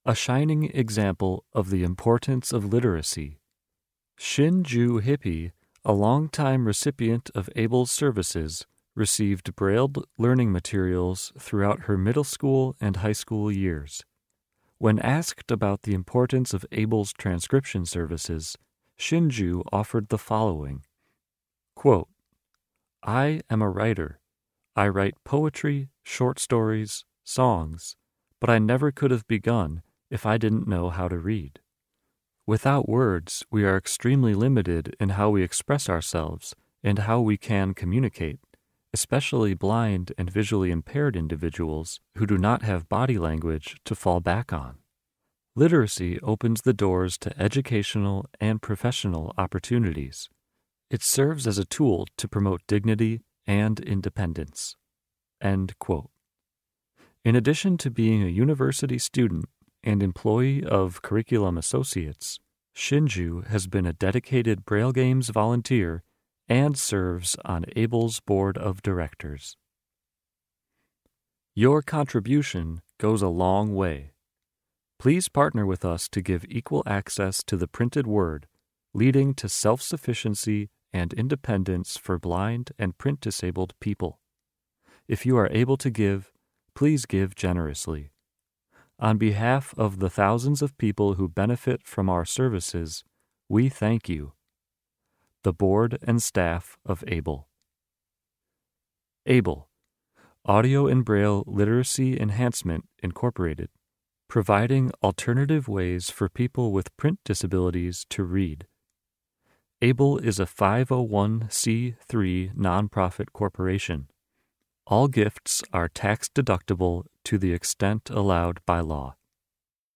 a shining example of the importance of literacy. Shin-Ju Hippie, a longtime recipient of ABLE's services, received Braille learning materials throughout her middle school and high school years. When asked about the importance of ABLE's transcription services, Shin-Ju offered the following, quote, "I am a writer. I write poetry, short stories, songs, but I never could have begun if I didn't know how to read. Without words, we are extremely limited in how we express ourselves and how we can communicate, especially blind and visually impaired individuals who do not have body language to fall back on. Literacy opens the doors to educational and professional opportunities. It serves as a tool to promote dignity and independence." End quote. In addition to being a university student and employee of Curriculum Associates, Shin-Ju has been a dedicated Braille Games volunteer and serves on ABLE's board of directors. Your contribution goes a long way. Please partner with us to give equal access to the printed word, leading to self-sufficiency and independence for blind and print-disabled people. If you are able to give, please give generously. On behalf of the thousands of people who benefit from our services, we thank you. The Board and Staff of ABLE. ABLE, Audio and Braille Literacy Enhancement, Incorporated, providing alternative ways for people with print disabilities to read. ABLE is a 501c3 nonprofit corporation. All gifts are tax-deductible to the extent allowed by law.